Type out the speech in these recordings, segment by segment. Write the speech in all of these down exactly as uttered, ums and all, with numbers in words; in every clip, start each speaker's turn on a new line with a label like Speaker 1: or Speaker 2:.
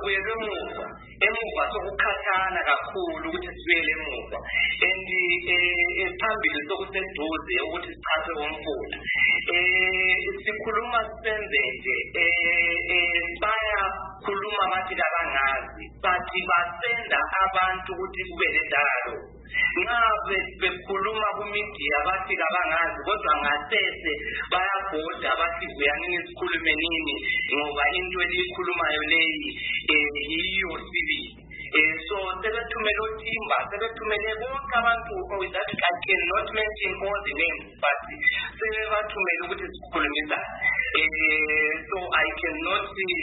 Speaker 1: sabuyele emuva emuva sokukhathana kakhulu ukuthi sibuyele emuva and phambili sokuseduze ukuthi sichase umfula eh sikhuluma senze nje eh baya khuluma bathi kabangazi bathi basenda abantu ukuthi kube lendalo ngabe bekhuluma ku media bathi kabangazi kodwa ngasese bayabhoda bathi kuyanini sikhulume nini ngoba into elikhulumayo leyi yiyo sibili eh so sebethumela uThimba sebethumele bonke abantu that I cannot mention all the names but sebebathumela ukuthi sikhulumisa eh so I cannot see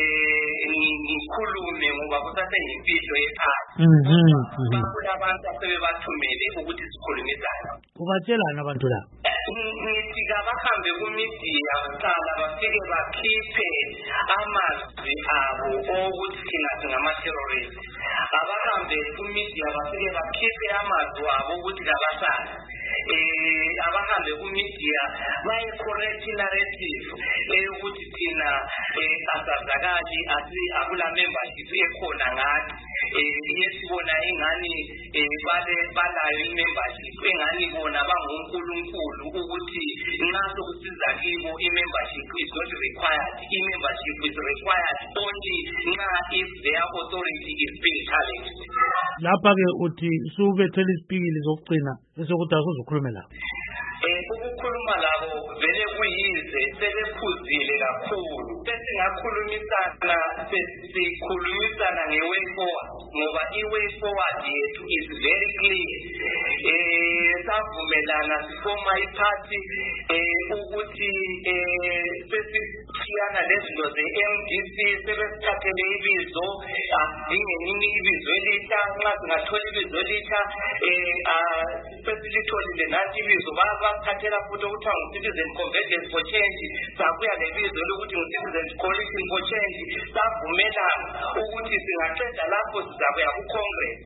Speaker 1: eh ngikhulume ngoba kusase impilo yephakathi bakula abantu asebebathumele ukuthi sikhulumisa
Speaker 2: ubatshelana abantu la
Speaker 1: ngithi kabahambe ku media baqala bafike bakhiphe amazwi abo ukuthi thina singama terrorists abahambe ku media bafike bakhiphe amazwi abo ukuthi kabasana eh abahambe ku media baye correct narrative eh ukuthi thina asazakali asi akula membership ekhona ngathi eh yesibona ingani bale balayo imembership engani bona bangunkulunkulu ukuthi nxa sokusiza kibo imembership is not required imembership is required only nxa if their authority is being challenged
Speaker 2: lapha ke uthi subethela isipikili zokugcina esokuthi akuzukhuluma la
Speaker 1: eh ukukhuluma labo vele kuyize sebephuzile kakhulu sesingakhulumisana sesikhulumisana ngeway forward ngoba iway forward yethu is very clear eh savumelana sifoma iphathi eh ukuthi eh sesiyana lezinto ze-M D C sebesithathele ibizo ingenini ibizo elitha nxa singathola ibizo elitha eh sesilitholile nathi ibizo bathathela futhi ukuthi ngu-Citizen Convergence for Change sabuya lebizo lokuthi ngu-Citizen Coalition for Change savumelana ukuthi singaqeda lapho sizabuya ku-Congress